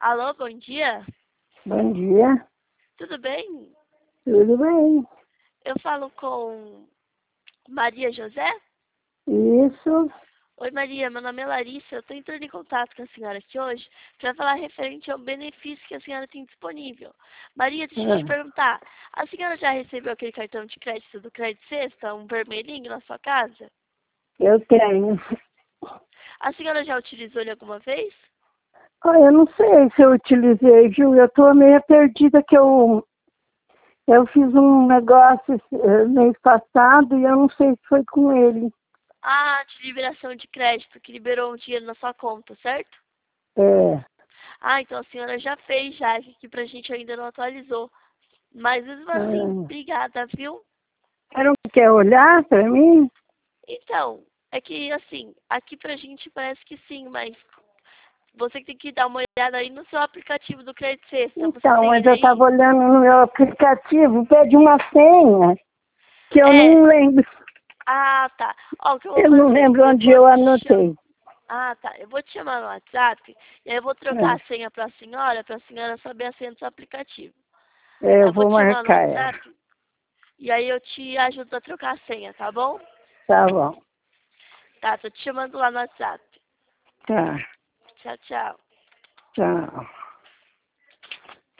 Alô, bom dia. Bom dia, Tudo bem? tudo bem? Eu falo com Maria José? Isso, Oi, Maria, meu nome é Larissa. Eu estou entrando em contato com a senhora aqui hoje para falar referente ao benefício que a senhora tem disponível. Maria, deixa eu te perguntar. A senhora já recebeu aquele cartão de crédito do Crédito Sexta, um vermelhinho na sua casa? eu tenho. A senhora já utilizou ele alguma vez? Eu não sei se eu utilizei, viu? Eu estou meio perdida que eu fiz um negócio mês passado e eu não sei se foi com ele. Ah, de liberação de crédito, que liberou um dinheiro na sua conta, certo? É, Ah, então a senhora já fez, já, que aqui pra gente ainda não atualizou. Mas mesmo assim, ah, obrigada, viu? quer olhar para mim? Então, é que assim, aqui pra gente parece que sim, mas você tem que dar uma olhada aí no seu aplicativo do Crédito Sexta. Você Então, tem mas ele eu aí? estava olhando no meu aplicativo, pede uma senha que eu É. não lembro. Ah, tá. Ó, o que eu vou Eu não fazer? lembro onde eu anotei. Ah, tá. Eu vou te chamar no WhatsApp e aí eu vou trocar a senha pra senhora saber a senha do seu aplicativo. Aí Eu eu vou vou te chamar no marcar ela. WhatsApp e aí eu te ajudo a trocar a senha, tá bom? Tá bom. Tá, tô te chamando lá no WhatsApp. Tá, Tchau, tchau. tchau.